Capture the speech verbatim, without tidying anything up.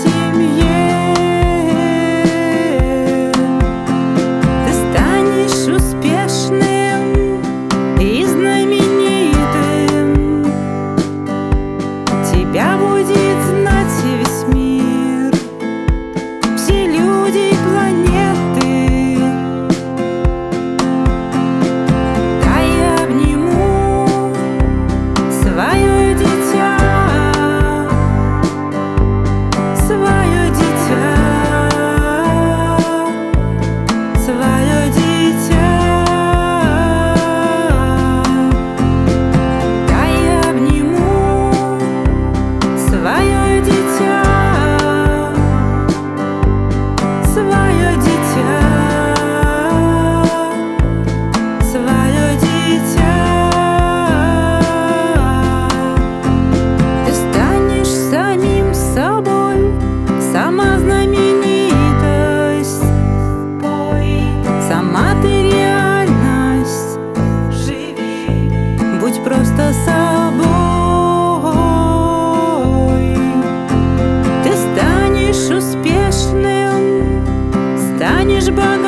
Тебя будет знать весь мир, все люди и планеты. Дай я обниму свое дитя, свое дитя, свое дитя. Свое дитя, свое дитя, свое дитя. Ты станешь самим собой, сама знаменитость. Пой, сама ты реальность. Живи, будь просто собой. Успешным станешь богатым.